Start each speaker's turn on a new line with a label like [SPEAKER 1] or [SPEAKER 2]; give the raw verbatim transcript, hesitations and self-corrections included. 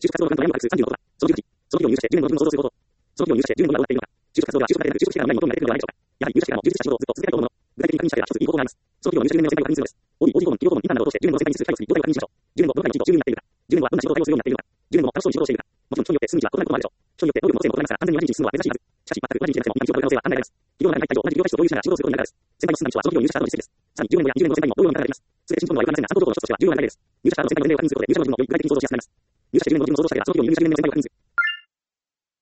[SPEAKER 1] 就職活動のプラントをやることが、その企業に入社してじゅうねんの自分の想像すること、その企業に入社してじゅうねんの今をやっているのか、就職活動が就職が就職してからのない求められているのではないでしょうか。やはり入社してからも充実した仕事をずっと続けたいと思うもの、具体的に確認したでは一ついい方法があります。その企業の入社じゅうねんの先輩を確認するのです。オーディー、オーディー 顧問、企業顧問、インターンなどを通してじゅうねんの全体にする採用する動態を確認しましょう。じゅうねんのどのくらいの企業と従業員になっているか、じゅうねんはどんな仕事を対応するようになっているのか、じゅうねんも楽しそうに仕事をしているか、もちろん人によって住む地は異なることもあるでしょう。人によって能力も個性も異なりますが、安全に同じ位置に住むのは珍しいはず。しかし、全く同じ位置でなくても、今の企業の可能性は案内されます。企業の中に入った以上、同じ事業会社と同一しながら仕事をすることになるからです。先輩の住んだ道はその企業に入社した後の実績です。さらにじゅうねんごやにじゅうねんごの先輩にも同様の見方ができます。すべて進歩のはよくありませんが、参考条項の一つとしては重要な考えです。入社した後の先輩の年齢を確認することで、入社した後の自分の具体的に想像しやすくなります。入社したじゅうねんごの自分の想像したければ、その企業に入社じゅうねんの先輩を確認する。